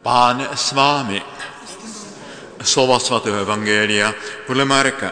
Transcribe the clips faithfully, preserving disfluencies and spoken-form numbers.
Pán s vámi. Slova svatého evangelia podle Marka.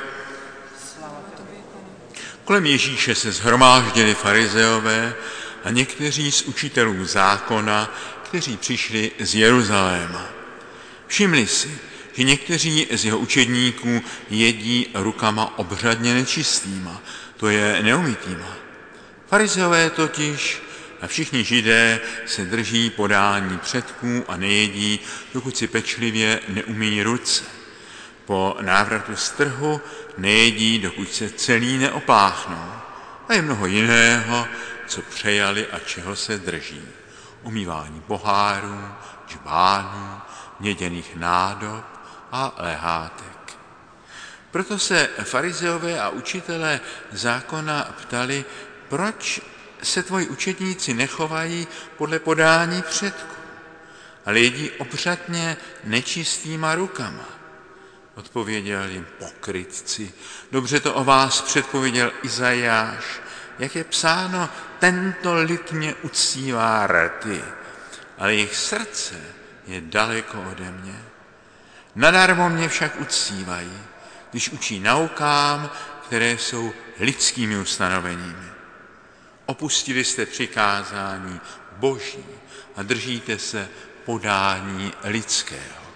Kolem Ježíše se shromáždili farizeové a někteří z učitelů zákona, kteří přišli z Jeruzaléma. Všimli si, že někteří z jeho učedníků jedí rukama obřadně nečistýma, to je neumytýma. Farizeové totiž a všichni Židé se drží podání předků a nejedí, dokud si pečlivě neumyjí ruce. Po návratu z trhu nejedí, dokud se celý neopláchnou. A je mnoho jiného, co přejali a čeho se drží. Umývání pohárů, džbánů, měděných nádob a lehátek. Proto se farizeové a učitelé zákona ptali, proč se tvoji učedníci nechovají podle podání předků, ale jedí obřadně nečistýma rukama. Odpověděl jim: pokrytci, dobře to o vás předpověděl Izajáš, jak je psáno, tento lid mě uctívá rty, ale jejich srdce je daleko ode mě. Nadarmo mě však uctívají, když učí naukám, které jsou lidskými ustanoveními. Opustili jste přikázání Boží a držíte se podání lidského.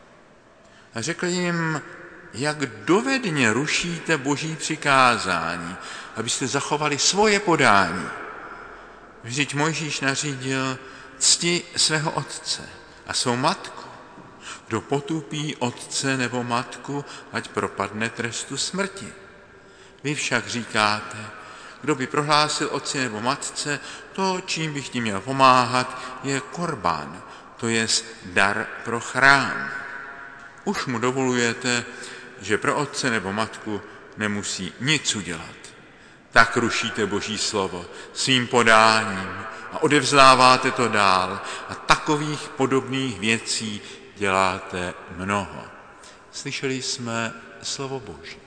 A řekl jim, jak dovedně rušíte Boží přikázání, abyste zachovali svoje podání. Vždyť Mojžíš nařídil cti svého otce a svou matku. Kdo potupí otce nebo matku, ať propadne trestu smrti. Vy však říkáte, kdo by prohlásil otci nebo matce, to, čím bych tím měl pomáhat, je korbán, to je dar pro chrám. Už mu dovolujete, že pro otce nebo matku nemusí nic udělat. Tak rušíte Boží slovo svým podáním a odevzdáváte to dál a takových podobných věcí děláte mnoho. Slyšeli jsme slovo Boží.